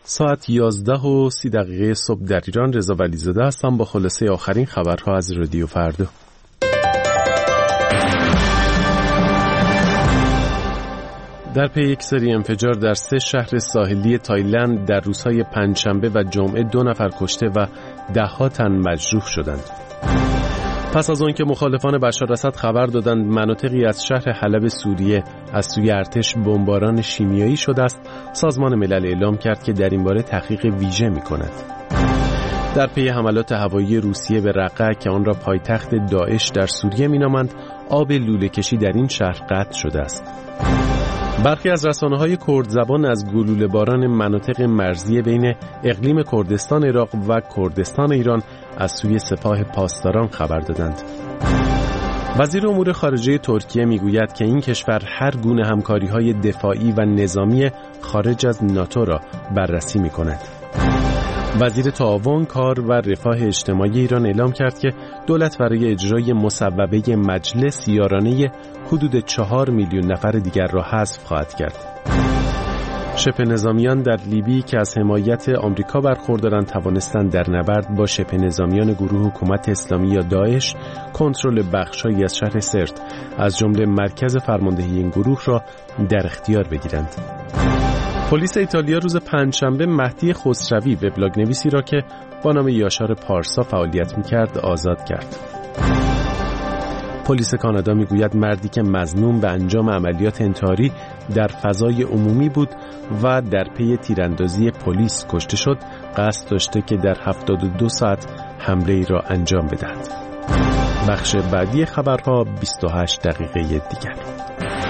ساعت 11:30 صبح در ایران. رضا ولیزاده هستم با خلاصه آخرین خبرها از رادیو فردا. در پی یک سری انفجار در 3 شهر ساحلی تایلند در روزهای پنجشنبه و جمعه 2 نفر کشته و 10 تن مجروح شدند. پس از آن که مخالفان بشار اسد خبر دادند مناطقی از شهر حلب سوریه از سوی ارتش بمباران شیمیایی شده است، سازمان ملل اعلام کرد که در این باره تحقیق ویژه می‌کند. در پی حملات هوایی روسیه به رقه که آن را پایتخت داعش در سوریه می‌نامند، آب لوله‌کشی در این شهر قطع شده است. برخی از رسانه‌های کرد زبان از گلوله باران مناطق مرزی بین اقلیم کردستان عراق و کردستان ایران از سوی سپاه پاسداران خبر دادند. وزیر امور خارجه ترکیه میگوید که این کشور هر گونه همکاری‌های دفاعی و نظامی خارج از ناتو را بررسی می‌کند. وزیر تعاون، کار و رفاه اجتماعی ایران اعلام کرد که دولت برای اجرای مصوبه مجلس یارانه حدود 4 میلیون نفر دیگر را حذف خواهد کرد. شبه نظامیان در لیبی که از حمایت آمریکا برخوردارند توانستند در نبرد با شبه نظامیان گروه حکومت اسلامی یا داعش کنترل بخش‌هایی از شهر سرت از جمله مرکز فرماندهی این گروه را در اختیار بگیرند. پلیس ایتالیا روز پنجشنبه مهدی خسروی وبلاگ نویسی را که با نام یاشار پارسا فعالیت می‌کرد آزاد کرد. پلیس کانادا میگوید مردی که مظنون به انجام عملیات انتحاری در فضای عمومی بود و در پی تیراندازی پلیس کشته شد، قصد داشته که در 72 ساعت حمله ای را انجام بدهد. بخش بعدی خبرها 28 دقیقه دیگر.